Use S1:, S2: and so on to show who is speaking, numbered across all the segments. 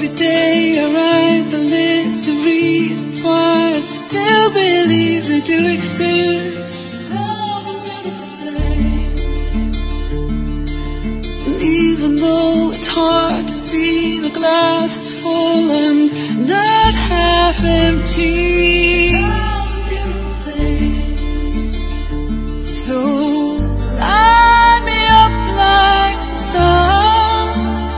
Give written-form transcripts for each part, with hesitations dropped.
S1: Every day I write the list of reasons why I still believe they do exist. 1,000 beautiful things. And even though it's hard to see, the glass is full and not half empty. 1,000 beautiful things. So light me up like the sun,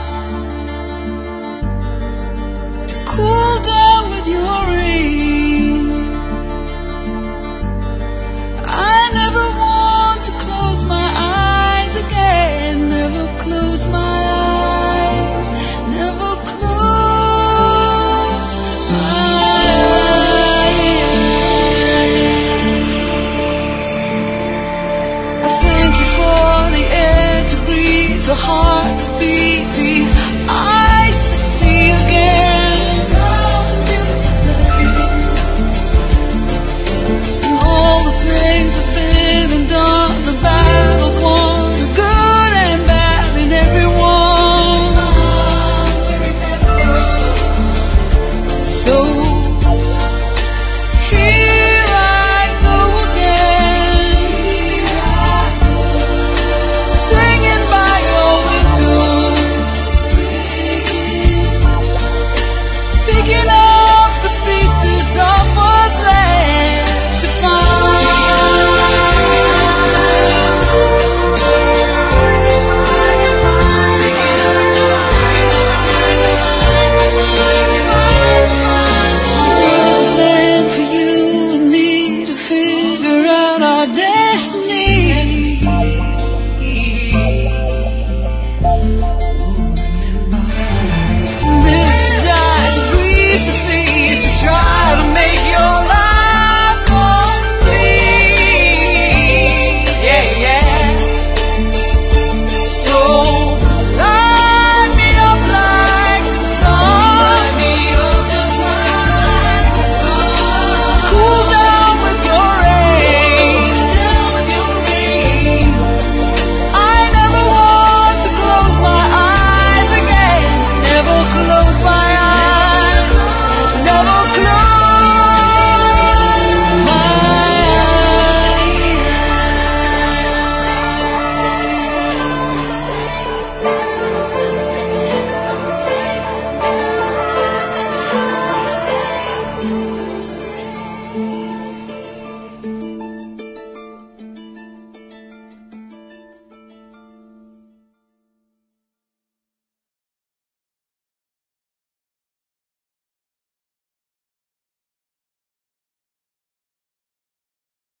S1: cool down with your rain. I never want to close my eyes again. Never close my eyes. Never close my eyes. I thank you for the air to breathe, the heart to beat,